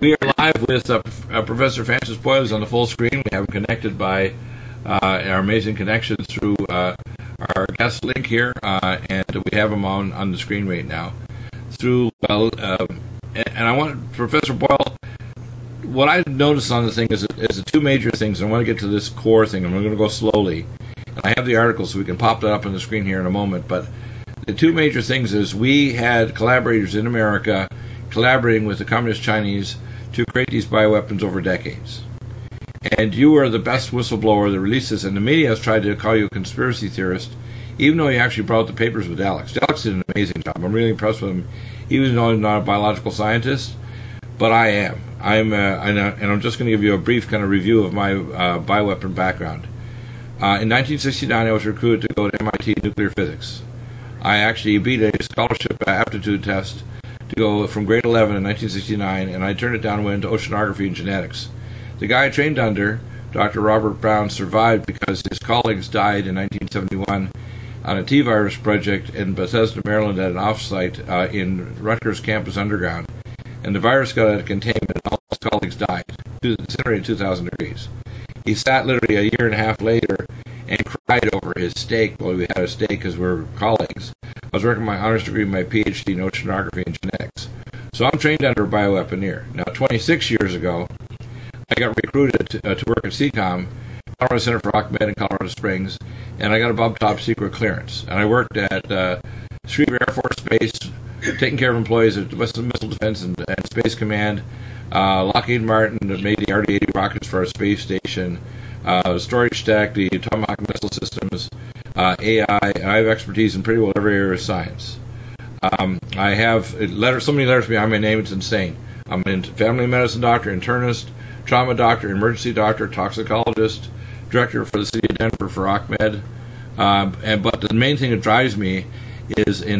We are live with Professor Francis Boyle is on the full screen. We have him connected by our amazing connections through our guest link here, and we have him on the screen right now. And I want Professor Boyle. What I noticed on the thing is the two major things. I want to get to this core thing, and we're going to go slowly. And I have the article, so we can pop that up on the screen here in a moment. But the two major things is we had collaborators in America collaborating with the Communist Chinese to create these bioweapons over decades. And you were the best whistleblower that released this, and the media has tried to call you a conspiracy theorist, even though you actually brought out the papers with Alex. Alex did an amazing job. I'm really impressed with him, even though I'm not a biological scientist, but I am. And I'm just going to give you a brief kind of review of my bioweapon background. In 1969, I was recruited to go to MIT nuclear physics. I actually beat a scholarship aptitude test to go from grade 11 in 1969, and I turned it down and went into oceanography and genetics. The guy I trained under, Dr. Robert Brown, survived because his colleagues died in 1971 on a T-virus project in Bethesda, Maryland at an offsite in Rutgers campus underground. And the virus got out of containment and all his colleagues died, incinerated 2,000 degrees. He sat literally a year and a half later and cried over his steak. Well, we had a steak because we were colleagues. I was working my honors degree, my PhD in oceanography and genetics. So I'm trained under a bioweaponeer. Now, 26 years ago, I got recruited to work at CECOM, Colorado Center for Ahmed in Colorado Springs, and I got above top secret clearance. And I worked at Schriever Air Force Base, taking care of employees at Western Missile Defense and Space Command, Lockheed Martin that made the RD-80 rockets for our space station, Storage Tech, the Tomahawk missile systems, AI. I have expertise in pretty well every area of science. I have so many letters behind my name, it's insane. I'm a family medicine doctor, internist, trauma doctor, emergency doctor, toxicologist, director for the city of Denver for Ahmed. But the main thing that drives me is in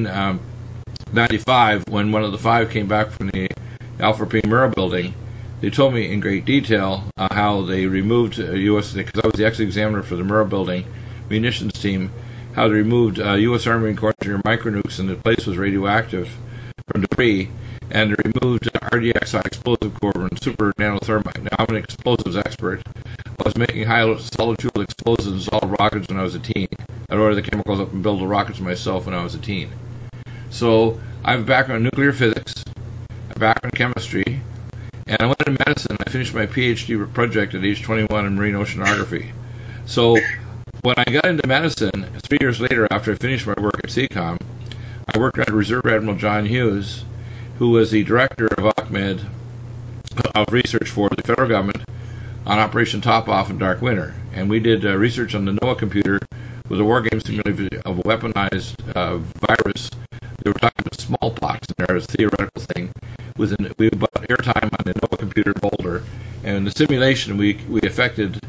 1995, when one of the five came back from the Alpha P Murrah building, they told me in great detail how they removed U.S. because I was the ex-examiner for the Murrah building munitions team, how they removed U.S. Army and Corps engineer micronukes and the place was radioactive from debris, and they removed RDX high explosive core and super nanothermite. Now, I'm an explosives expert. I was making high solid fuel explosives and solid rockets when I was a teen. I'd order the chemicals up and build the rockets myself when I was a teen. So I have a background in nuclear physics, a background in chemistry, and I went into medicine. I finished my PhD project at age 21 in marine oceanography. So when I got into medicine, 3 years later after I finished my work at CECOM, I worked under Reserve Admiral John Hughes, who was the director of Ahmed of research for the federal government on Operation Top Off and Dark Winter. And we did research on the NOAA computer with a war game simulator of a weaponized virus. They were talking about smallpox in there as a theoretical thing. We bought airtime on the NOAA computer in Boulder. And in the simulation, we infected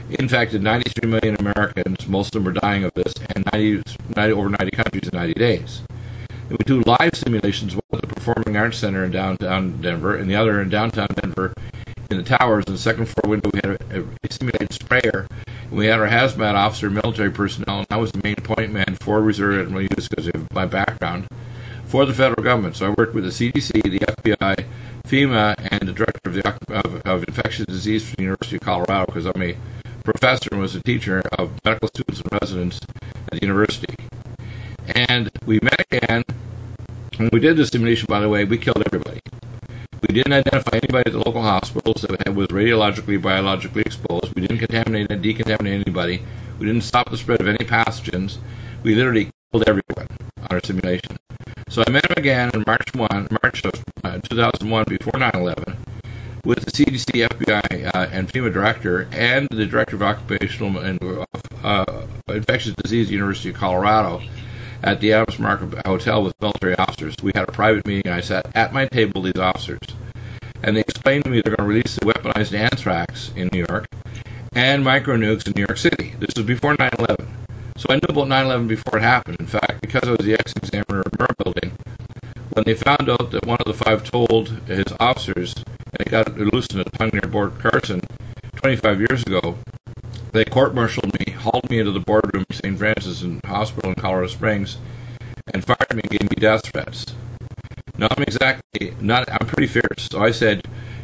93 million Americans. Most of them were dying of this, and over 90 countries in 90 days. And we do live simulations, one at the Performing Arts Center in downtown Denver, and the other in downtown Denver in the towers. In the second floor window, we had a simulated sprayer. And we had our hazmat officer, military personnel, and I was the main point man for Reserve Admiral Hughes because of my background for the federal government. So I worked with the CDC, the FBI, FEMA, and the director of infectious disease for the University of Colorado because I'm a professor and was a teacher of medical students and residents at the university. And we met again. When we did this simulation, by the way, we killed everybody. We didn't identify anybody at the local hospitals that was radiologically, biologically exposed. We didn't contaminate and decontaminate anybody. We didn't stop the spread of any pathogens. We literally killed everyone on our simulation. So I met him again in March of 2001, before 9/11, with the CDC, FBI, and FEMA director, and the director of occupational and infectious disease at the University of Colorado, at the Adams Market Hotel with military officers. We had a private meeting. I sat at my table with these officers, and they explained to me they're going to release the weaponized anthrax in New York and micronukes in New York City. This was before 9/11. So I knew about 9/11 before it happened. In fact, because I was the ex-examiner of Murrah building, when they found out that one of the five told his officers, and it got loosened at a tongue near Fort Carson 25 years ago, they court-martialed me, hauled me into the boardroom at St. Francis Hospital in Colorado Springs, and fired me and gave me death threats. Now, I'm pretty fierce. So I said,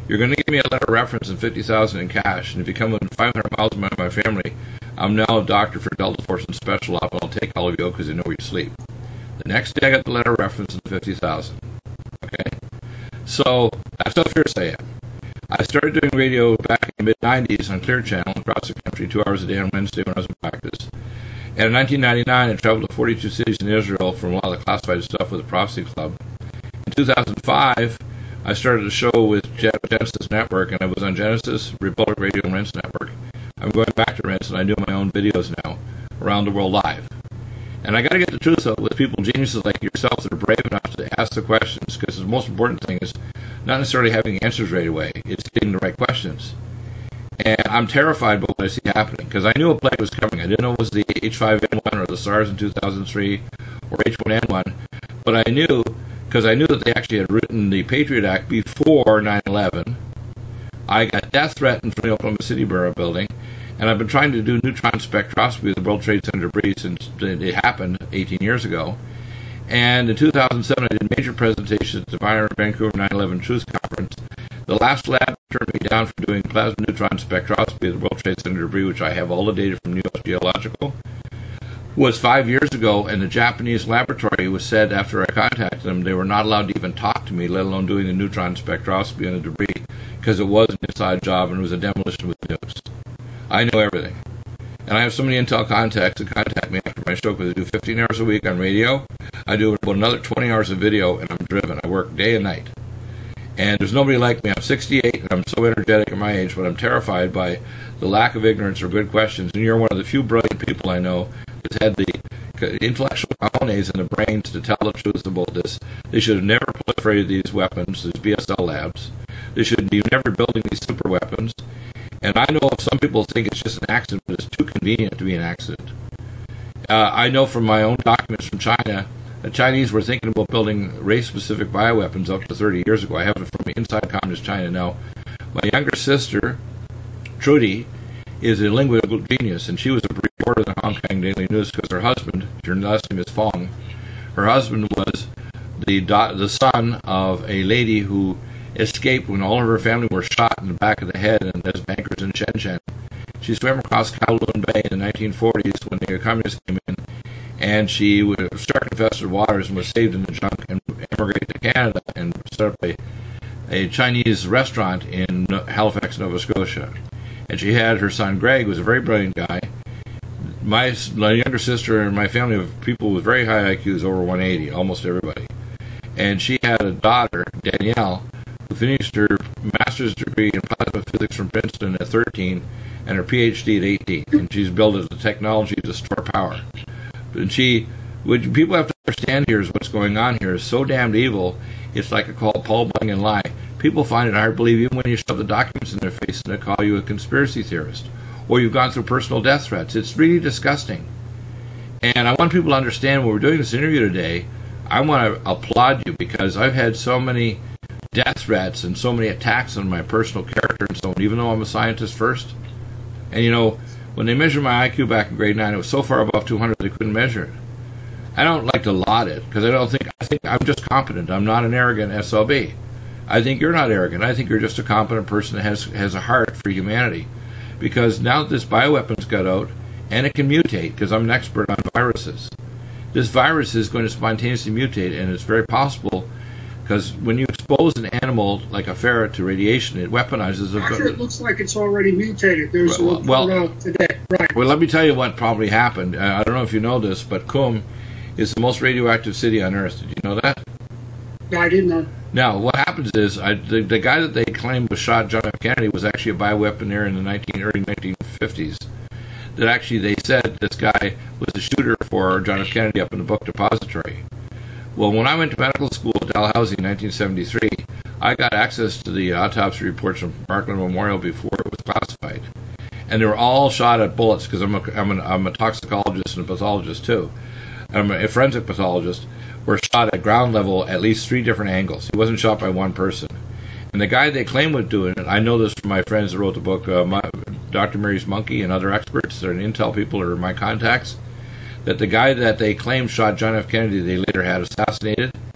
You're going to give me a letter of reference and $50,000 in cash, and if you come within 500 miles of my family, I'm now a doctor for Delta Force and Special Op, and I'll take all of you because I know where you sleep. The next day I got the letter of reference and $50,000. Okay? So, that's how fierce I am. I started doing radio back in the mid-90s on Clear Channel across the country, 2 hours a day on Wednesday when I was in practice. And in 1999, I traveled to 42 cities in Israel from a lot of the classified stuff with the Prophecy Club. In 2005, I started a show with Genesis Network, and I was on Genesis, Republic Radio, and Rense Network. I'm going back to Rense, and I do my own videos now, around the world live. And I got to get the truth out with people, geniuses like yourself, that are brave enough to ask the questions, because the most important thing is not necessarily having answers right away, it's getting the right questions. And I'm terrified by what I see happening, because I knew a plague was coming. I didn't know it was the H5N1 or the SARS in 2003 or H1N1, but I knew, because I knew that they actually had written the Patriot Act before 9/11. I got death threatened from the Oklahoma City Borough building, and I've been trying to do neutron spectroscopy of the World Trade Center debris since it happened 18 years ago. And in 2007, I did major presentations at the Vancouver 9/11 Truth Conference. The last lab turned me down for doing plasma neutron spectroscopy of the World Trade Center debris, which I have all the data from U.S. Geological, was 5 years ago, and the Japanese laboratory was said after I contacted them they were not allowed to even talk to me, let alone doing the neutron spectroscopy on the debris, because it was an inside job and it was a demolition with nukes. I know everything. And I have so many intel contacts that contact me after my show, because I do 15 hours a week on radio. I do about another 20 hours of video, and I'm driven. I work day and night. And there's nobody like me. I'm 68, and I'm so energetic at my age, but I'm terrified by the lack of ignorance or good questions. And you're one of the few brilliant people I know that's had the intellectual cojones and the brains to tell the truth about this. They should have never proliferated these weapons, these BSL labs. They should be never building these super weapons. And I know some people think it's just an accident, but it's too convenient to be an accident. I know from my own documents from China, the Chinese were thinking about building race-specific bioweapons up to 30 years ago. I have it from inside Communist China now. My younger sister, Trudy, is a linguistic genius, and she was a reporter in the Hong Kong Daily News because her husband, her last name is Fong, her husband was the son of a lady who escaped when all of her family were shot in the back of the head and as bankers in Shenzhen. She swam across Kowloon Bay in the 1940s when the communists came in, and she was shark-infested waters and was saved in the junk and emigrated to Canada and set up a Chinese restaurant in Halifax, Nova Scotia. And she had her son Greg, who was a very brilliant guy. My younger sister and my family of people with very high IQs, over 180, almost everybody. And she had a daughter, Danielle, who finished her master's degree in plasma physics from Princeton at 13 and her PhD at 18. And she's built the technology to store power. And what people have to understand here is what's going on here is so damned evil, it's like a Paul Bunyan lie. People find it hard to believe even when you shove the documents in their face and they call you a conspiracy theorist. Or you've gone through personal death threats. It's really disgusting. And I want people to understand when we're doing this interview today, I want to applaud you because I've had so many death threats and so many attacks on my personal character and so on, even though I'm a scientist first. And you know, when they measured my IQ back in grade 9, it was so far above 200 they couldn't measure it. I don't like to laud it because I think I'm just competent. I'm not an arrogant SLB. I think you're not arrogant. I think you're just a competent person that has a heart for humanity. Because now that this bioweapons got out, and it can mutate, because I'm an expert on viruses. This virus is going to spontaneously mutate, and it's very possible, because when you expose an animal like a ferret to radiation, it weaponizes it. Actually, it looks like it's already mutated. There's a report out today. Right. Well, let me tell you what probably happened. I don't know if you know this, but Qum is the most radioactive city on Earth. Did you know that? No, I didn't know. Now, what happens is, the guy that they claimed was shot, John F. Kennedy, was actually a bioweaponeer in the early 1950s. That actually they said this guy was the shooter for John F. Kennedy up in the book depository. Well, when I went to medical school at Dalhousie in 1973, I got access to the autopsy reports from Parkland Memorial before it was classified. And they were all shot at bullets, because I'm a toxicologist and a pathologist too. I'm a forensic pathologist. Were shot at ground level at least 3 different angles. He wasn't shot by one person. And the guy they claim was doing it, I know this from my friends that wrote the book, Dr. Mary's Monkey and other experts, they're intel people or my contacts, that the guy that they claimed shot John F. Kennedy they later had assassinated,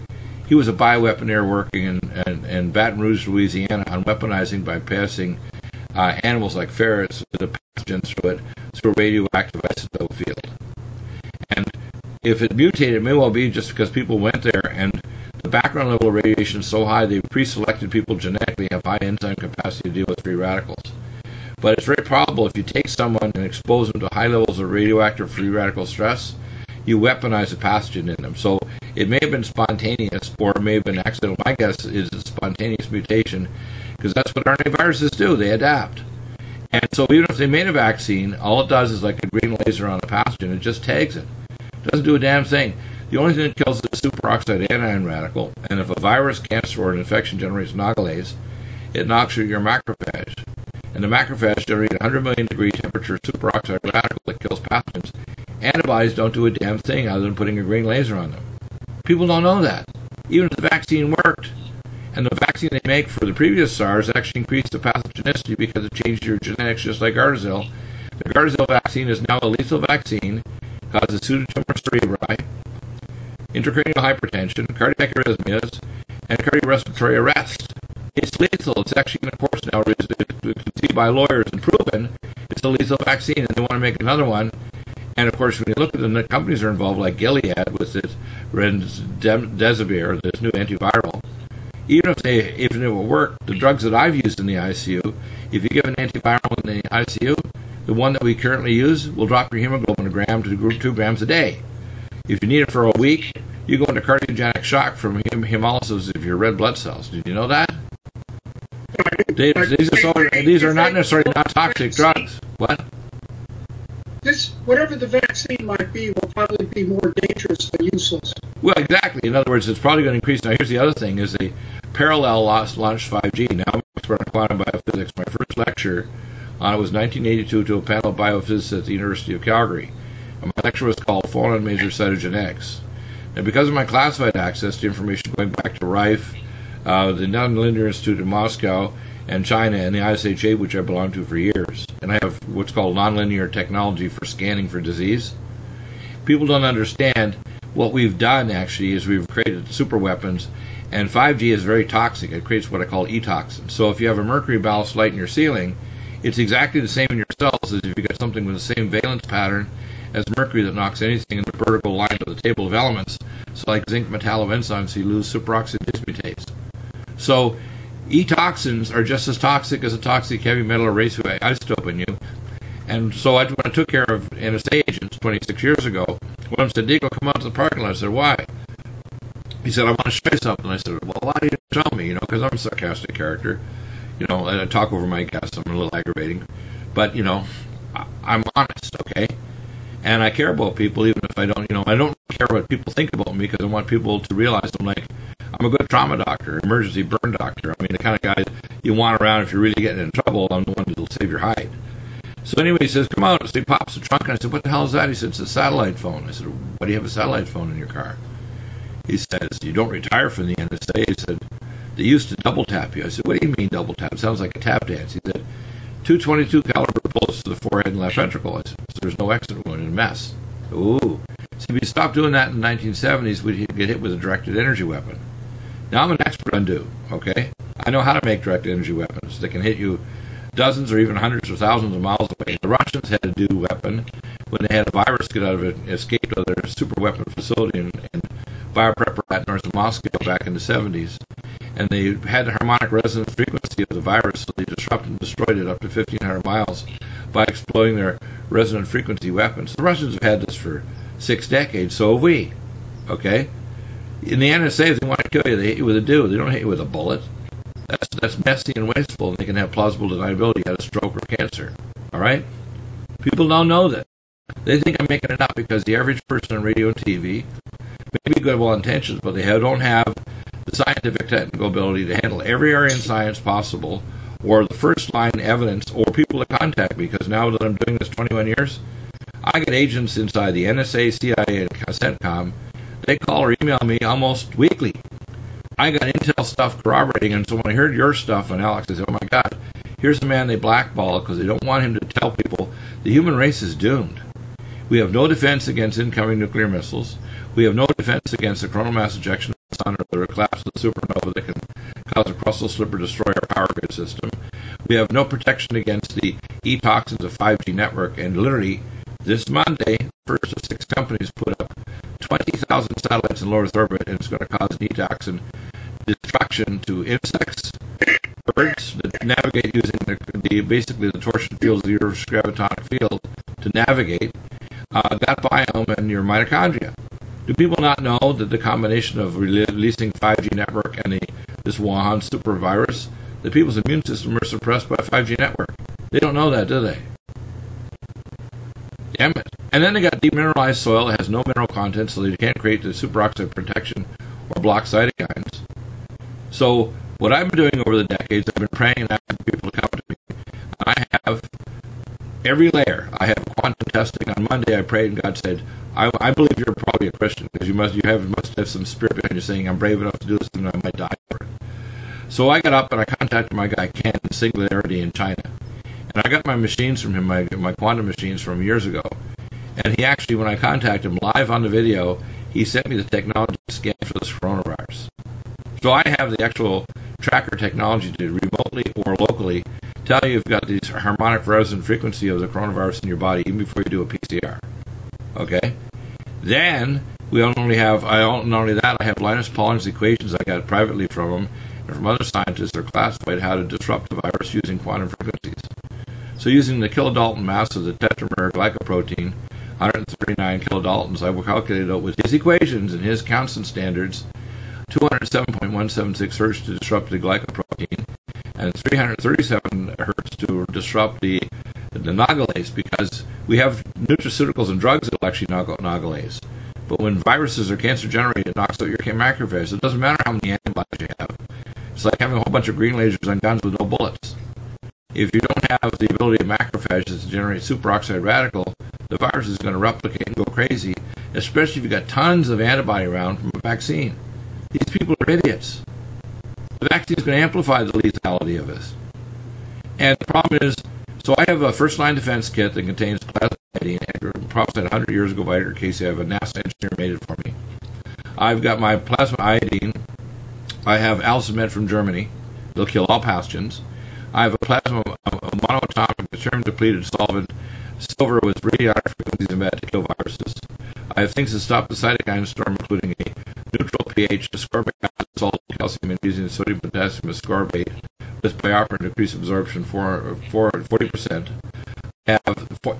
He was a bioweaponeer working in Baton Rouge, Louisiana, on weaponizing by passing animals like ferrets with a pathogen through a radioactive isotope field. And if it mutated, it may well be just because people went there and the background level of radiation is so high they pre-selected people genetically have high enzyme capacity to deal with free radicals. But it's very probable if you take someone and expose them to high levels of radioactive free radical stress, you weaponize a pathogen in them. So it may have been spontaneous or it may have been accidental. My guess is it's spontaneous mutation because that's what RNA viruses do. They adapt. And so even if they made a vaccine, all it does is like a green laser on a pathogen. It just tags it. It doesn't do a damn thing. The only thing that kills is the superoxide anion radical. And if a virus, cancer, or an infection generates nagalase, it knocks your macrophage. And the macrophage generates a 100 million degree temperature superoxide radical that kills pathogens. Antibodies don't do a damn thing other than putting a green laser on them. People don't know that. Even if the vaccine worked, and the vaccine they make for the previous SARS actually increased the pathogenicity because it changed your genetics just like Gardasil. The Gardasil vaccine is now a lethal vaccine, causes pseudotumor cerebri, intracranial hypertension, cardiac arrhythmias, and cardiorespiratory arrest. It's lethal. It's actually, of course, now conceived by lawyers and proven it's a lethal vaccine, and they want to make another one. And of course, when you look at the companies that are involved, like Gilead with its remdesivir, this new antiviral, even if it will work, the drugs that I've used in the ICU, if you give an antiviral in the ICU, the one that we currently use will drop your hemoglobin a gram to 2 grams a day. If you need it for a week, you go into cardiogenic shock from hemolysis of your red blood cells. Did you know that? These are not necessarily not toxic drugs. What? Whatever the vaccine might be will probably be more dangerous than useless. Well, exactly. In other words, it's probably going to increase. Now, here's the other thing: is the parallel launched 5G. Now, I'm an expert on quantum biophysics. My first lecture on it was 1982 to a panel of biophysicists at the University of Calgary. And my lecture was called "Phonon Major Cytogenetics." And because of my classified access to information going back to Rife, the Nonlinear Institute in Moscow, and China, and the ISHA, which I belong to for years, and I have what's called nonlinear technology for scanning for disease. People don't understand what we've done, actually, is we've created super weapons, and 5G is very toxic. It creates what I call E-toxins. So if you have a mercury ballast light in your ceiling, it's exactly the same in your cells as if you got something with the same valence pattern as mercury that knocks anything in the vertical line of the table of elements. So like zinc metalloenzymes, so you lose superoxide dismutase. So E-toxins are just as toxic as a toxic heavy metal or radioisotope in you. And so when I took care of NSA agents 26 years ago, one of them said, "Diego, come out to the parking lot." I said, "Why?" He said, "I want to show you something." I said, "Well, why do you tell me?" Because I'm a sarcastic character. And I talk over my guests. I'm a little aggravating. But, I'm honest, okay? And I care about people even if I don't, I don't care what people think about me because I want people to realize I'm a good trauma doctor, emergency burn doctor. I mean, the kind of guy you want around if you're really getting in trouble. I'm the one who'll save your hide. So anyway, he says, "Come out." So he pops the trunk, and I said, "What the hell is that?" He said, "It's a satellite phone." I said, "Why do you have a satellite phone in your car?" He says, "You don't retire from the NSA." He said, "They used to double tap you." I said, "What do you mean double tap? It sounds like a tap dance." He said, 222 caliber bullets to the forehead and left ventricle. I said, "So there's no exit wound in a mess." Ooh. So if you stopped doing that in the 1970s, we'd get hit with a directed energy weapon. Now I'm an expert on okay? I know how to make directed energy weapons that can hit you dozens or even hundreds or thousands of miles away. The Russians had a DO weapon when they had a virus get out of it, escaped out of their super weapon facility in Biopreparat north of Moscow back in the 70s. And they had the harmonic resonance frequency of the virus, so they disrupted and destroyed it up to 1,500 miles by exploiting their resonant frequency weapons. The Russians have had this for 6 decades, so have we. Okay? In the NSA, if they want to kill you, they hit you with a DO. They don't hit you with a bullet. That's messy and wasteful, and they can have plausible deniability. You had a stroke or cancer. All right? People don't know that. They think I'm making it up because the average person on radio and TV may be good well-intentioned, but they don't have the scientific technical ability to handle every area in science possible, or the first-line evidence, or people to contact me, because now that I'm doing this 21 years, I get agents inside the NSA, CIA, and CENTCOM. They call or email me almost weekly. I got intel stuff corroborating, and so when I heard your stuff on Alex, I said, "Oh my God, here's the man they blackball because they don't want him to tell people the human race is doomed. We have no defense against incoming nuclear missiles. We have no defense against the coronal mass ejection of the sun or the collapse of the supernova that can cause a crustal slip or destroy our power grid system. We have no protection against the e-toxins of 5G network. And literally, this Monday, first of 6 companies put up 20,000 satellites in low Earth orbit, and it's going to cause e-toxin destruction to insects, birds that navigate using basically the torsion fields of the Earth's gravitonic field to navigate that biome and your mitochondria. Do people not know that the combination of releasing 5G network and this Wuhan super virus, that people's immune system are suppressed by 5G network? They don't know that, do they? Damn it. And then they got demineralized soil that has no mineral content, so they can't create the superoxide protection or block cytokines. So what I've been doing over the decades, I've been praying and asking people to come to me. I have every layer. I have quantum testing. On Monday I prayed and God said, I believe you're probably a Christian because you must have some spirit behind you saying, I'm brave enough to do this and I might die for it. So I got up and I contacted my guy Ken in Singularity in China. And I got my machines from him, my quantum machines from years ago. And he actually, when I contacted him live on the video, he sent me the technology to scan for this coronavirus. So I have the actual tracker technology to remotely or locally tell you you've got these harmonic resonant frequency of the coronavirus in your body even before you do a PCR. Okay? Then, not only that, I have Linus Pauling's equations I got privately from him and from other scientists that are classified how to disrupt the virus using quantum frequencies. So using the kilodalton mass of the tetramer glycoprotein, 139 kilodaltons, I calculated out with his equations and his constant standards, 207.176 hertz to disrupt the glycoprotein, and 337 hertz to disrupt the nagalase, because we have nutraceuticals and drugs that will actually knock out nagalase. But when viruses are cancer generated, it knocks out your macrophages. It doesn't matter how many antibodies you have. It's like having a whole bunch of green lasers on guns with no bullets. If you don't have the ability of macrophages to generate superoxide radical, the virus is going to replicate and go crazy, especially if you've got tons of antibody around from a vaccine. These people are idiots. The vaccine is going to amplify the lethality of this. And the problem is, so I have a first-line defense kit that contains plasma iodine. Prophesied 100 years ago by Edgar Casey. I have a NASA engineer made it for me. I've got my plasma iodine. I have Alcimed from Germany. They'll kill all pathogens. I have a plasma monoatomic deuterium-depleted solvent, silver with radioactive frequencies embedded to kill viruses. I have things to stop the cytokine storm, including a neutral pH, ascorbic acid, salt, calcium, and using sodium potassium ascorbate with bioperin to decrease absorption for 40%. I have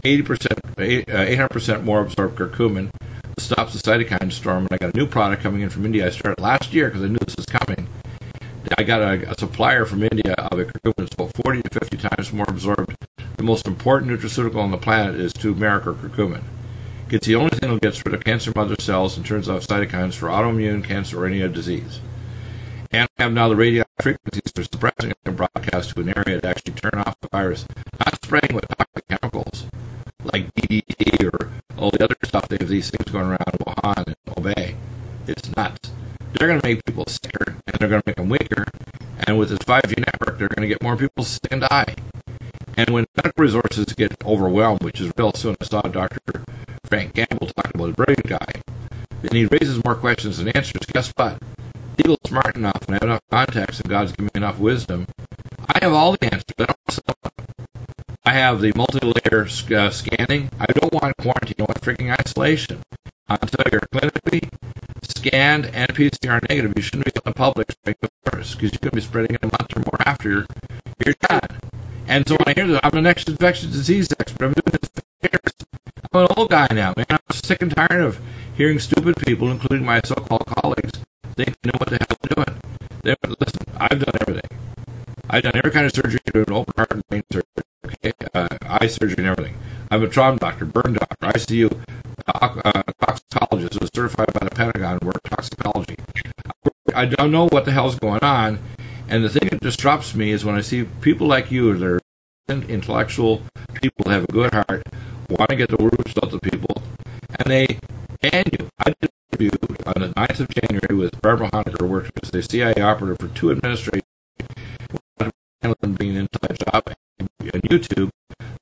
800% more absorbed curcumin that stops the cytokine storm. And I got a new product coming in from India. I started last year because I knew this was coming. I got a supplier from India of a curcumin that's about 40 to 50 times more absorbed. The most important nutraceutical on the planet is turmeric or curcumin. It's the only thing that gets rid of cancer mother cells and turns off cytokines for autoimmune, cancer, or any other disease. And I have now the radioactive frequencies for suppressing it and broadcast to an area to actually turn off the virus. Not spraying with toxic chemicals like DDT or all the other stuff. They have these things going around Wuhan and Hubei. It's nuts. They're going to make people sicker, and they're going to make them weaker. And with this 5G network, they're going to get more people sick and die. And when medical resources get overwhelmed, which is real soon, I saw Dr. Frank Gamble talking about a brilliant guy, and he raises more questions than answers. Guess what? People are smart enough, and I have enough contacts, and God's given me enough wisdom. I have all the answers. I have the multi-layer scanning. I don't want quarantine. I want freaking isolation. Until you're clinically scanned and PCR negative, you shouldn't be in the public spreading the virus because you could be spreading it a month or more after you're done. And so when I hear that, I'm the next infectious disease expert. I've been doing this for years. I'm an old guy now, man. I'm sick and tired of hearing stupid people, including my so-called colleagues, think they know what the hell they're doing. Listen, I've done everything. I've done every kind of surgery, doing open heart and brain surgery, okay? Eye surgery and everything. I'm a trauma doctor, burn doctor, ICU, toxicologist, who was certified by the Pentagon to work toxicology. I don't know what the hell's going on, and the thing that disrupts me is when I see people like you that are intellectual people that have a good heart, want to get the words out to people, and they ban you. I did an interview on the 9th of January with Barbara Honecker, who worked as a CIA operative for 2 administrations, being an inside job, on YouTube.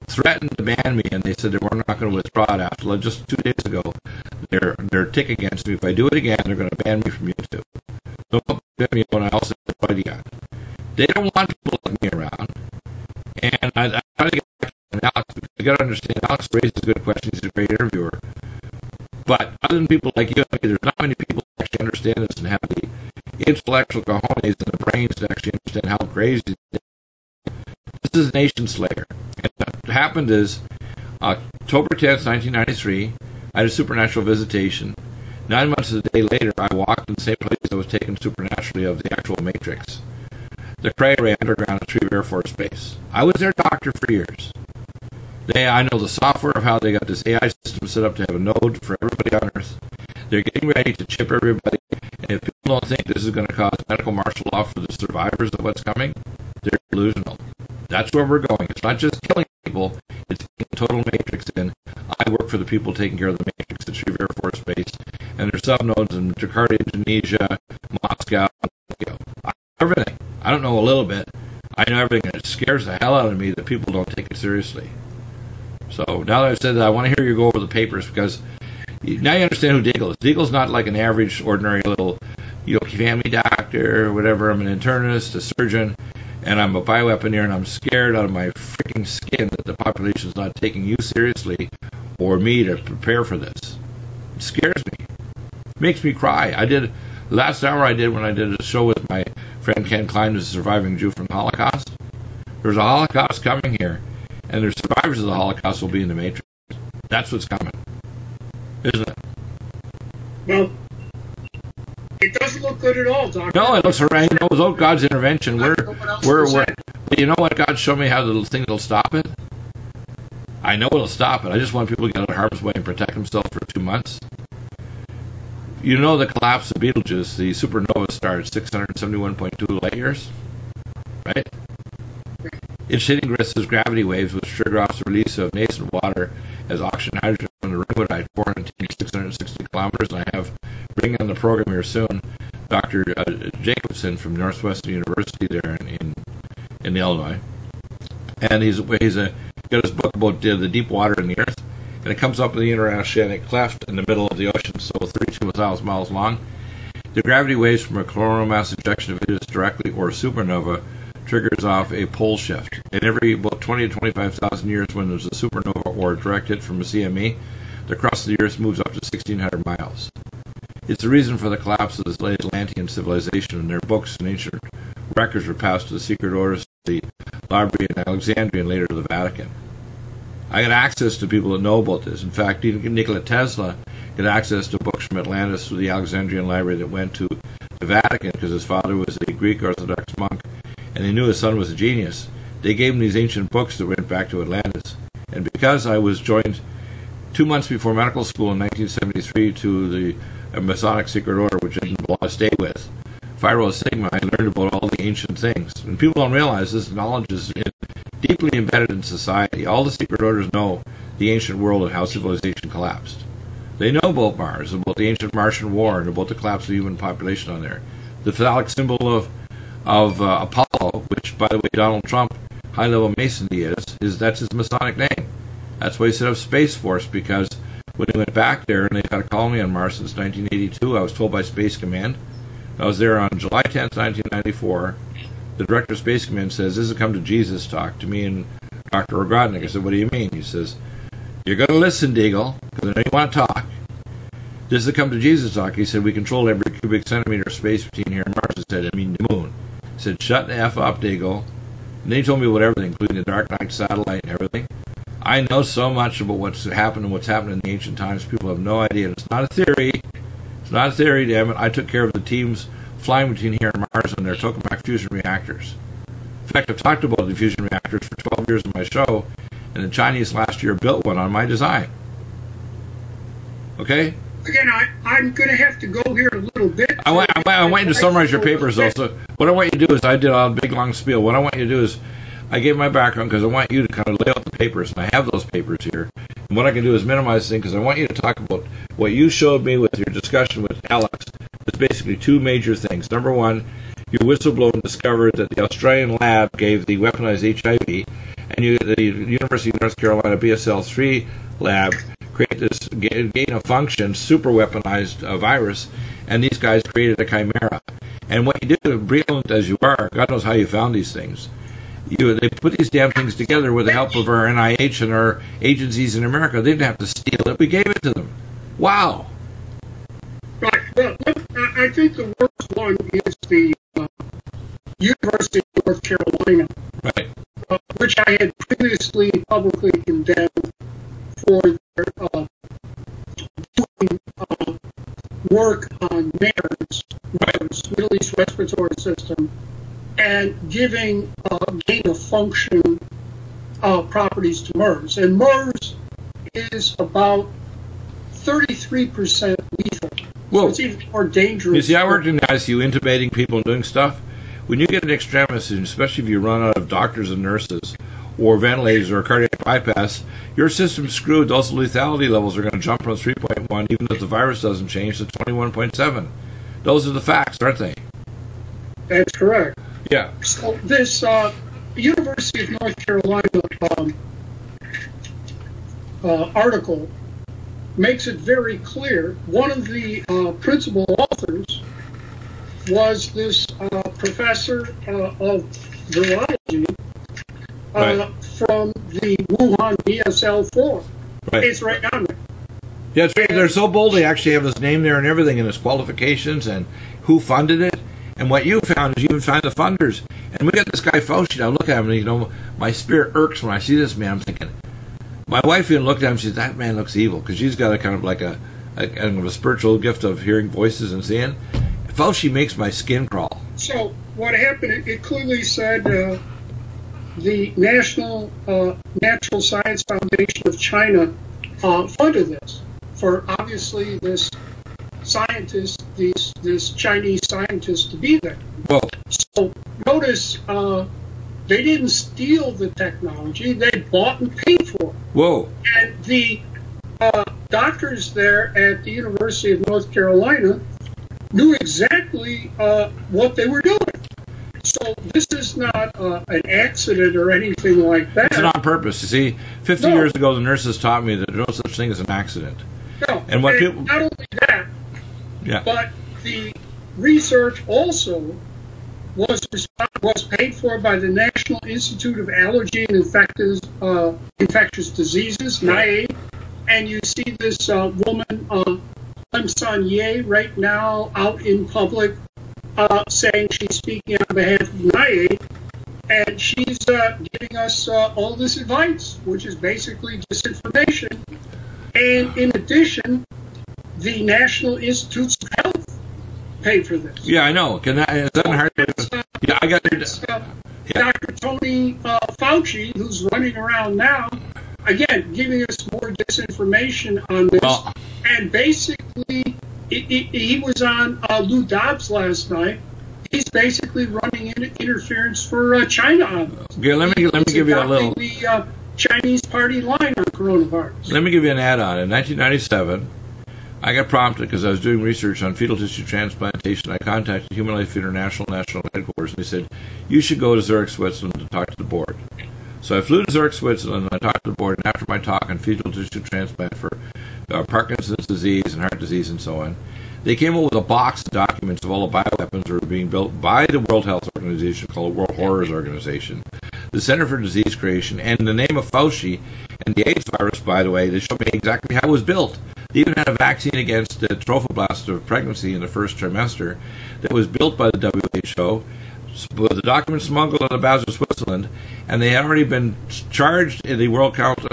threatened to ban me, and they said they were not going to withdraw it after just 2 days ago. Their tick against me. If I do it again, they're going to ban me from YouTube. Don't ban me when I also fight again. They don't want people like me around. And I try to get back to Alex, because you got to understand, Alex raises good questions. He's a great interviewer. But other than people like you, there's not many people who actually understand this and have the intellectual cojones and the brains to actually understand how crazy it is. This is a nation slayer. And what happened is, October 10th, 1993, I had a supernatural visitation. 9 months a day later, I walked in the same place I was taken supernaturally of the actual Matrix. The Cray Array Underground at Shreve Air Force Base. I was their doctor for years. I know the software of how they got this AI system set up to have a node for everybody on Earth. They're getting ready to chip everybody. And if people don't think this is going to cause medical martial law for the survivors of what's coming, they're delusional. That's where we're going. It's not just killing people, it's total Matrix in. I work for the people taking care of the Matrix at Shreve Air Force Base, and there's subnodes in Jakarta, Indonesia, Moscow, Tokyo. I know everything. I don't know a little bit. I know everything, and it scares the hell out of me that people don't take it seriously. So now that I've said that, I want to hear you go over the papers, because now you understand who Deagle is. Deagle's not like an average, ordinary little, family doctor or whatever. I'm an internist, a surgeon, and I'm a bioweaponeer, and I'm scared out of my freaking skin that the population's not taking you seriously or me to prepare for this. It scares me. It makes me cry. Last hour I did when I did a show with my friend Ken Klein, who's a surviving Jew from the Holocaust. There's a Holocaust coming here, and the survivors of the Holocaust will be in the Matrix. That's what's coming, isn't it? Well, it doesn't look good at all, Doctor. No, it looks right. Without God's intervention, you know what? God showed me how the thing that'll stop it. I know it'll stop it. I just want people to get out of harm's way and protect themselves for 2 months. You know the collapse of Betelgeuse, the supernova star at 671.2 light years, right? It's hitting Earth's gravity waves, which trigger off the release of nascent water as oxygen hydrogen from the ringwoodite, 410 to 660 kilometers. And I have, bringing on the program here soon, Dr. Jacobson from Northwestern University there in Illinois. And he's got his book about the deep water in the Earth. And it comes up in the interoceanic cleft in the middle of the ocean, so 32,000 miles long. The gravity waves from a coronal mass ejection of Venus directly or a supernova triggers off a pole shift. And every about 20 to 25,000 years, when there's a supernova or a direct hit from a CME, the crust of the Earth moves up to 1,600 miles. It's the reason for the collapse of the Atlantean civilization, and their books and ancient records were passed to the secret orders of the Library in Alexandria and later to the Vatican. I got access to people that know about this. In fact, Nikola Tesla got access to books from Atlantis through the Alexandrian Library that went to the Vatican because his father was a Greek Orthodox monk, and they knew his son was a genius. They gave him these ancient books that went back to Atlantis. And because I was joined 2 months before medical school in 1973 to the Masonic Secret Order, which I didn't want to stay with, Phi Rho Sigma, I learned about all the ancient things. And people don't realize this knowledge is deeply embedded in society. All the secret orders know the ancient world and how civilization collapsed. They know about Mars, about the ancient Martian war, and about the collapse of the human population on there. The phallic symbol of Apollo, which, by the way, Donald Trump, high-level Masonry that's his Masonic name. That's why he set up Space Force, because when he went back there, and they've had a colony on Mars since 1982, I was told by Space Command. I was there on July 10th, 1994. The director of Space Command says, "This is a come to Jesus talk," to me and Dr. Rogrodnik. I said, "What do you mean?" He says, "You're going to listen, Deagle, because I know you want to talk. This is a come to Jesus talk." He said, "We control every cubic centimeter of space between here and Mars." I said, the moon. He said, "Shut the F up, Deagle." And then he told me about everything, including the Dark Knight satellite and everything. I know so much about what's happened and what's happened in the ancient times. People have no idea. It's not a theory. It's not a theory, damn it. I took care of the teams flying between here and Mars and their tokamak fusion reactors. In fact, I've talked about the fusion reactors for 12 years in my show, and the Chinese last year built one on my design. Okay? Again, I'm going to have to go here a little bit. I want you to summarize your papers, though. So what I want you to do is, I did a big, long spiel. What I want you to do is, I gave my background because I want you to kind of lay out the papers, and I have those papers here. And what I can do is minimize things, because I want you to talk about what you showed me with your discussion with Alex. It's basically two major things. Number one, your whistleblower discovered that the Australian lab gave the weaponized HIV, and the University of North Carolina BSL-3 lab create this gain-of-function, super weaponized virus, and these guys created a chimera. And what you do, brilliant as you are, God knows how you found these things. They put these damn things together with the help of our NIH and our agencies in America. They didn't have to steal it. We gave it to them. Wow. Right. Well, I think the worst one is the University of North Carolina, Right. Which I had previously publicly condemned for their doing work on MERS, Middle East Respiratory System, and giving gain-of-function properties to MERS. And MERS is about 33% lethal. Whoa. So it's even more dangerous. You see, I worked in the ICU intubating people and doing stuff. When you get an extremis, and especially if you run out of doctors and nurses, or ventilators or cardiac bypass, your system's screwed. Those lethality levels are going to jump from 3.1, even if the virus doesn't change, to 21.7. Those are the facts, aren't they? That's correct. Yeah. So this University of North Carolina article makes it very clear. One of the principal authors was this professor of virology from the Wuhan BSL-4. Right. It's right on there. Yeah, it's right. They're so bold. They actually have his name there and everything, and his qualifications and who funded it. And what you found is you find the funders. And we got this guy Fauci. Now look at him, and my spirit irks when I see this man. I'm thinking, my wife even looked at him. She said, "That man looks evil," because she's got a kind of like a spiritual gift of hearing voices and seeing. Fauci makes my skin crawl. So what happened? It clearly said the National Natural Science Foundation of China funded this for obviously this scientist, this Chinese scientist to be there. Whoa. So notice they didn't steal the technology; they bought and paid for it. Whoa. And the doctors there at the University of North Carolina knew exactly what they were doing. So this is not an accident or anything like that. It's on purpose. You see, 50 No. years ago, the nurses taught me that there's no such thing as an accident. No. And what people- not only that, Yeah. but the research also was paid for by the National Institute of Allergy and Infectious Diseases, NIAID. And you see this woman, Lim Sun Ye, right now out in public saying she's speaking on behalf of NIAID, and she's giving us all this advice, which is basically disinformation. And in addition, the National Institutes of Health pay for this. Yeah, I know. Is that hard? Yeah, I got it. Dr. Tony Fauci, who's running around now, again, giving us more disinformation on this. Well, And basically, he was on Lou Dobbs last night. He's basically running interference for China on this. okay, let me give you a little. The Chinese party line on coronavirus. Let me give you an add-on. In 1997, I got prompted because I was doing research on fetal tissue transplantation. I contacted Human Life International National Headquarters, and they said, you should go to Zurich, Switzerland to talk to the board. So I flew to Zurich, Switzerland, and I talked to the board, and after my talk on fetal tissue transplant for Parkinson's disease and heart disease and so on, they came up with a box of documents of all the bioweapons that were being built by the World Health Organization, called World Horrors Organization, the Center for Disease Creation, and in the name of Fauci and the AIDS virus, by the way, they showed me exactly how it was built. They even had a vaccine against the trophoblast of pregnancy in the first trimester that was built by the WHO, with the documents smuggled out of Basel, Switzerland, and they had already been charged in the World Council,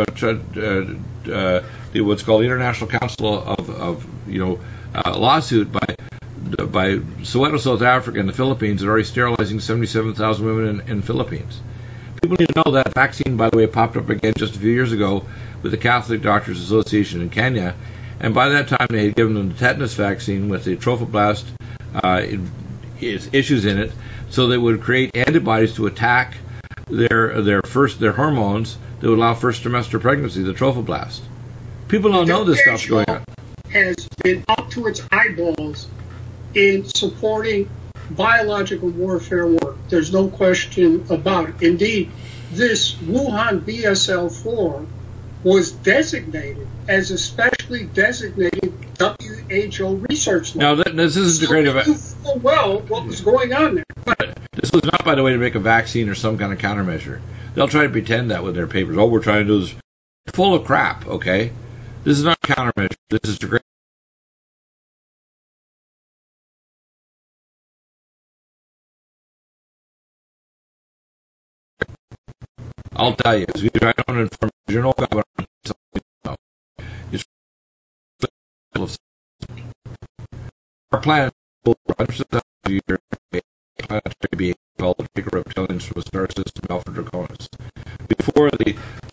what's called the International Council of lawsuit by Soweto, South Africa, and the Philippines. They're already sterilizing 77,000 women in Philippines. People need to know that vaccine, by the way, popped up again just a few years ago with the Catholic Doctors Association in Kenya, and by that time they had given them the tetanus vaccine with the trophoblast issues in it, so they would create antibodies to attack their hormones that would allow first trimester pregnancy, the trophoblast. People don't know this stuff's going on. Has been up to its eyeballs in supporting biological warfare work. There's no question about it. Indeed, this Wuhan BSL-4 was designated as a specially designated WHO research lab. Now, this isn't so great we of knew full well what was going on there. But this was not, by the way, to make a vaccine or some kind of countermeasure. They'll try to pretend that with their papers. Oh, we're trying to do this. Full of crap, okay? This is not a countermeasure. This is to great. I'll tell you, because I don't inform you. You're no governor. Our plan will run for the year planetary being called the bigger reptilians from the star system Alpha Draconis. Before the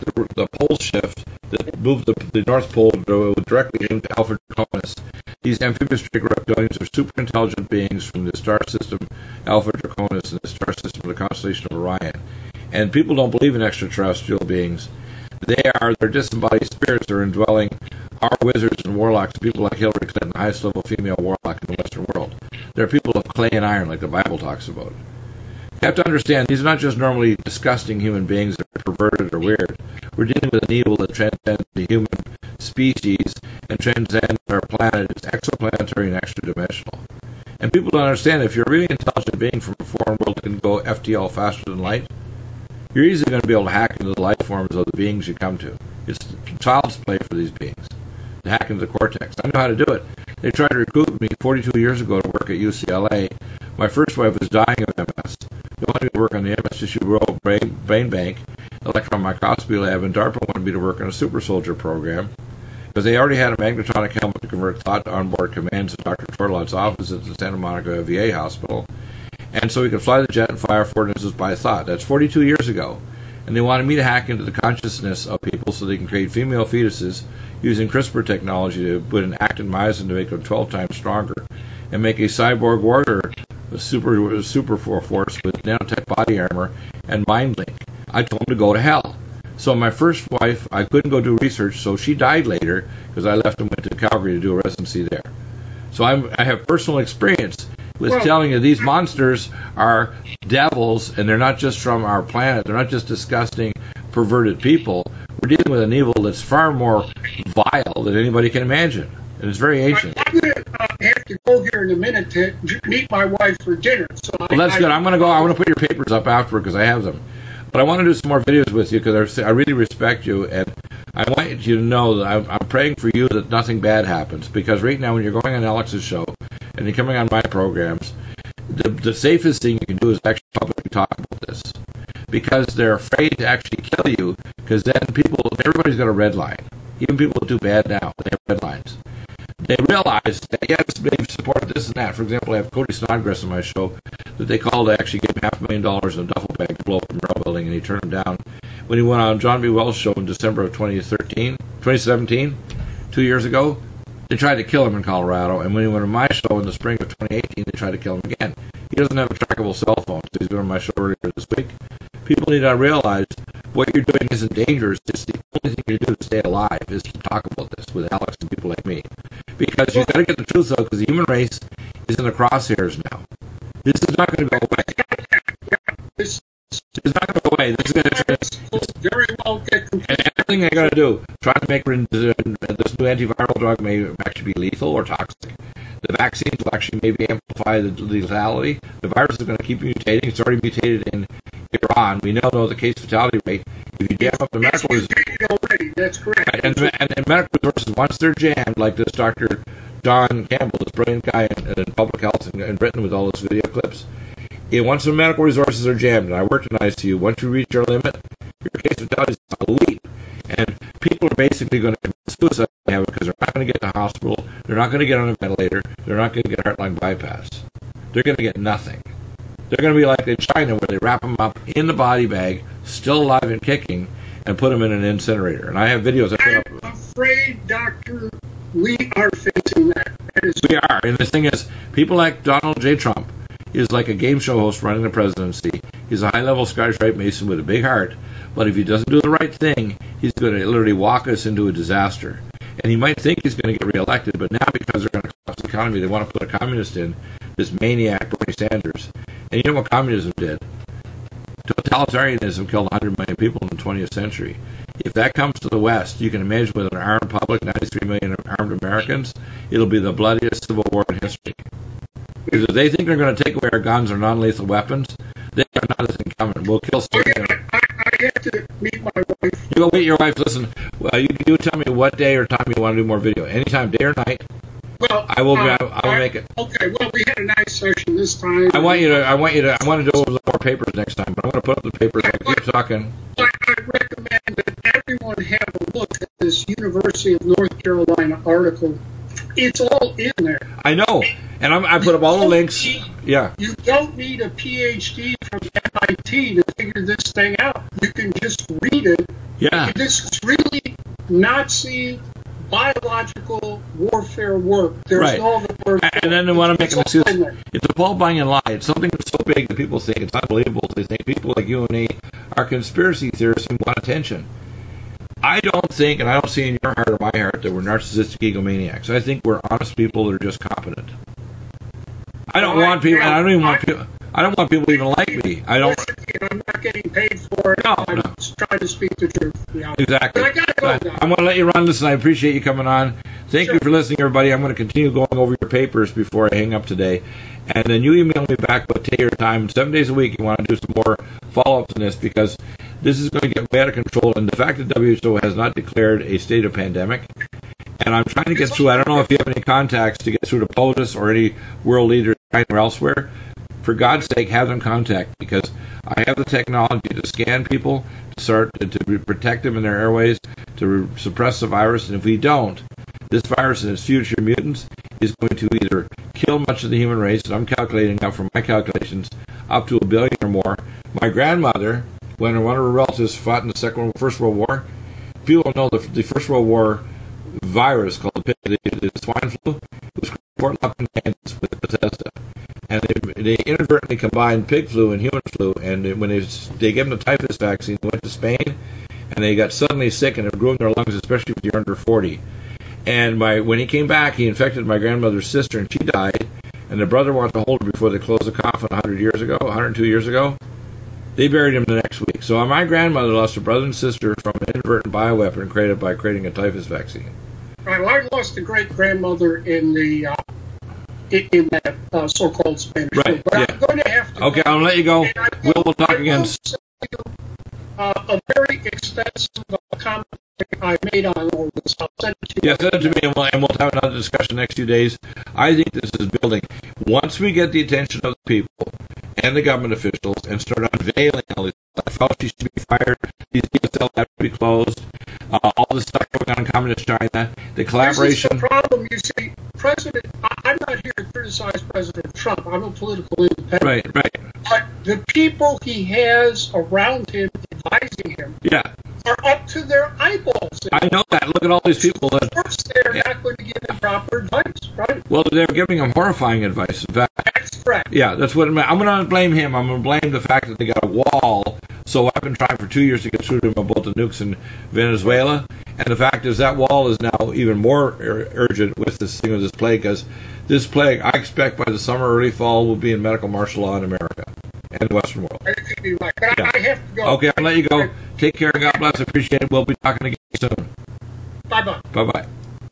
pole shift that moved the North Pole directly into Alpha Draconis, these amphibious bigger reptilians are super intelligent beings from the star system Alpha Draconis and the star system of the constellation of Orion. And people don't believe in extraterrestrial beings. They're disembodied spirits that are indwelling our wizards and warlocks, people like Hillary Clinton, the highest level female warlock in the Western world. They're people of clay and iron, like the Bible talks about. You have to understand, these are not just normally disgusting human beings that are perverted or weird. We're dealing with an evil that transcends the human species and transcends our planet. It's exoplanetary and extra-dimensional. And people don't understand, if you're a really intelligent being from a foreign world that can go FTL faster than light, you're easily going to be able to hack into the life forms of the beings you come to. It's child's play for these beings to hack into the cortex. I know how to do it. They tried to recruit me 42 years ago to work at UCLA. My first wife was dying of MS. They wanted me to work on the MS tissue brain bank, electron microscopy lab, and DARPA wanted me to work on a super soldier program because they already had a magnetonic helmet to convert thought to onboard commands in Dr. Torlot's office at the Santa Monica VA hospital. And so we could fly the jet and fire affordances by thought. That's 42 years ago. And they wanted me to hack into the consciousness of people so they can create female fetuses using CRISPR technology to put an actin myosin to make them 12 times stronger and make a cyborg warrior a super force with nanotech body armor and mind link. I told them to go to hell. So my first wife, I couldn't go do research, so she died later because I left and went to Calgary to do a residency there. So I have personal experience with telling you these monsters are devils, and they're not just from our planet. They're not just disgusting, perverted people. We're dealing with an evil that's far more vile than anybody can imagine, and it's very ancient. I'm going to have to go here in a minute to meet my wife for dinner. So well, that's good. I'm going to go. I want to put your papers up afterward because I have them. But I want to do some more videos with you because I really respect you, and I want you to know that I'm praying for you that nothing bad happens. Because right now, when you're going on Alex's show and you're coming on my programs, the safest thing you can do is actually publicly talk about this. Because they're afraid to actually kill you, because then everybody's got a red line. Even people who do bad now, they have red lines. They realize that, yes, they've supported this and that. For example, I have Cody Snodgrass on my show that they called to actually give him $500,000 in a duffel bag to blow up the Merrill Building, and he turned him down. When he went on John B. Wells' show in December of 2017, 2 years ago, they tried to kill him in Colorado, and when he went on my show in the spring of 2018, they tried to kill him again. He doesn't have a trackable cell phone, so he's doing my show earlier this week. People need to realize what you're doing isn't dangerous. It's the only thing you do to stay alive is to talk about this with Alex and people like me. Because you've got to get the truth out, because the human race is in the crosshairs now. This is not going to go away. This is not going to go away. This is going to very well get and everything they're going to do, try to make this new antiviral drug may actually be lethal or toxic. The vaccines will actually maybe amplify the lethality. The virus is going to keep mutating. It's already mutated in Iran. We now know the case fatality rate. If you jam up the medical already, that's correct. And medical resources, once they're jammed, like this Dr. Don Campbell, this brilliant guy in public health in Britain with all those video clips, once the medical resources are jammed, and I worked in ICU, once you reach your limit, your case fatality is a leap. And people are basically going to commit suicide because they're not going to get to the hospital, they're not going to get on a ventilator, they're not going to get a heart-lung bypass. They're going to get nothing. They're going to be like in China where they wrap them up in the body bag, still alive and kicking, and put them in an incinerator. And I have videos I put up. I'm afraid, Doctor, we are facing that. We are. And the thing is, people like Donald J. Trump is like a game show host running the presidency. He's a high-level Scottish Rite Mason with a big heart. But if he doesn't do the right thing, he's going to literally walk us into a disaster. And he might think he's going to get reelected, but now because they're going to collapse the economy, they want to put a communist in this maniac Bernie Sanders. And you know what communism did? Totalitarianism killed 100 million people in the 20th century. If that comes to the West, you can imagine with an armed public, 93 million armed Americans, it'll be the bloodiest civil war in history. Because if they think they're going to take away our guns or non-lethal weapons, they are not as incumbent. We'll kill somebody. I have to meet my wife. You go meet your wife. Listen, you tell me what day or time you want to do more video. Anytime, day or night. Well, I will make it. Okay. Well, we had a nice session this time. I want to do over the more papers next time, but I'm going to put up the papers. I keep talking. I recommend that everyone have a look at this University of North Carolina article. It's all in there. I know, and I put up all the links. Yeah. You don't need a PhD from MIT to figure this thing out. You can just read it. Yeah. This is really Nazi biological warfare work. There's right. all the work. And then they want to make an excuse. It's a Paul Bunyan lie. It's something that's so big that people think it's unbelievable. They think people like you and me are conspiracy theorists who want attention. I don't think, and I don't see in your heart or my heart, that we're narcissistic egomaniacs. I think we're honest people that are just competent. I don't want people. I don't even want people. I don't want people to even like me. I don't. I'm not getting paid for it. I'm just trying to speak the truth. Exactly. But I gotta go now. I'm going to let you run. Listen, I appreciate you coming on. Thank you for listening, everybody. I'm going to continue going over your papers before I hang up today. And then you email me back what day or time, 7 days a week, you want to do some more follow-ups on this, because this is going to get way out of control. And the fact that WHO has not declared a state of pandemic, and I'm trying to get through, I don't know if you have any contacts to get through to POTUS or any world leaders or elsewhere. For God's sake, have them contact, because I have the technology to scan people, to start to protect them in their airways, to suppress the virus. And if we don't, this virus and its future mutants is going to either kill much of the human race, and I'm calculating now from my calculations, up to 1 billion or more. My grandmother, when one of her relatives fought in the First World War, people know the First World War virus called the swine flu. It was Fort Lupton, Kansas, with Bethesda. And they inadvertently combined pig flu and human flu, and when they gave them the typhus vaccine, they went to Spain, and they got suddenly sick, and it grew in their lungs, especially if you're under 40. And when he came back, he infected my grandmother's sister, and she died. And the brother wanted to hold her before they closed the coffin 102 years ago. They buried him the next week. So my grandmother lost a brother and sister from an inadvertent bioweapon created by creating a typhus vaccine. Right, well, I lost a great-grandmother in that so-called Spanish flu. Right, But yeah. I'm going to have to Okay, I'll let you go. We'll talk again. A very extensive comment I made on all this. I'll send it to you. Yeah, send it to me, and we'll have another discussion next few days. I think this is building. Once we get the attention of the people and the government officials and start unveiling all this stuff, Fauci should be fired, these DSL have to be closed, all this stuff going on in Communist China, the collaboration. This is the problem, you see. I'm not here to criticize President Trump. I'm a political independent. Right. But the people he has around him advising him are up to their eyeballs. I know that. Look at all these people. Of course, they're not going to give him proper advice, right? Well, they're giving him horrifying advice. In fact, that's correct. Yeah, that's what I'm going to blame him. I'm going to blame the fact that they got a wall. So I've been trying for 2 years to get through to him about the nukes in Venezuela. And the fact is that wall is now even more urgent with this thing of this plague, because this plague, I expect by the summer, early fall, will be in medical martial law in America and the Western world. I could be right, but I have to go. Okay, I'll let you go. Take care and God bless. I appreciate it. We'll be talking again soon. Bye-bye. Bye-bye.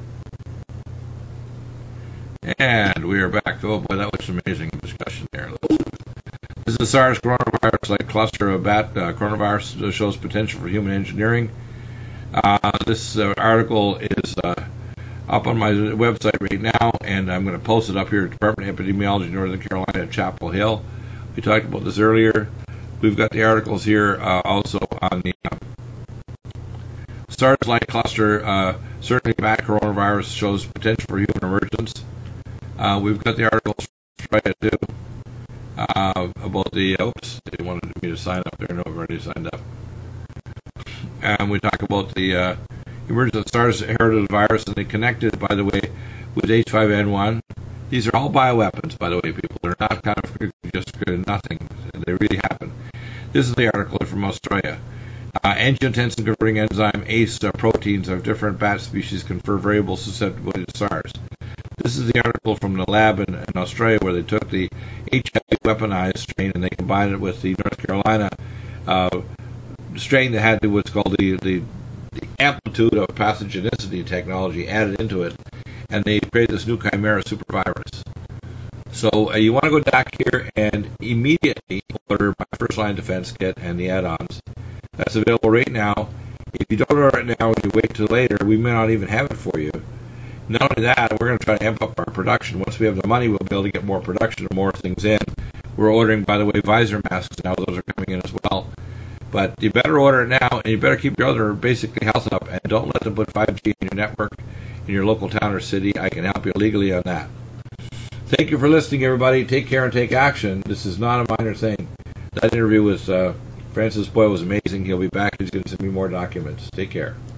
And we are back. Oh, boy, that was an amazing discussion there. This is the SARS coronavirus-like cluster of bat coronavirus shows potential for human engineering. This article is up on my website right now, and I'm going to post it up here at Department of Epidemiology, Northern Carolina at Chapel Hill. We talked about this earlier. We've got the articles here also on the SARS-like cluster. Certainly, bat coronavirus shows potential for human emergence. We've got the articles from Australia too about the. Oops, they wanted me to sign up there. No, I've already signed up. And we talk about the emergence of SARS inherited virus, and they connected, by the way, with H5N1. These are all bioweapons, by the way, people. They're not kind of just nothing. They really happen. This is the article from Australia. Angiotensin converting enzyme ACE proteins of different bat species confer variable susceptibility to SARS. This is the article from the lab in Australia where they took the HIV weaponized strain and they combined it with the North Carolina strain that had what's called the amplitude of pathogenicity technology added into it, and they created this new chimera supervirus. So you want to go back here and immediately order my first line defense kit and the add-ons. That's available right now. If you don't order it now and you wait till later, we may not even have it for you. Not only that, we're going to try to amp up our production. Once we have the money, we'll be able to get more production and more things in. We're ordering, by the way, visor masks now. Those are coming in as well. But you better order it now, and you better keep your other basically health up, and don't let them put 5G in your network in your local town or city. I can help you legally on that. Thank you for listening, everybody. Take care and take action. This is not a minor thing. That interview with Francis Boyle was amazing. He'll be back. He's going to send me more documents. Take care.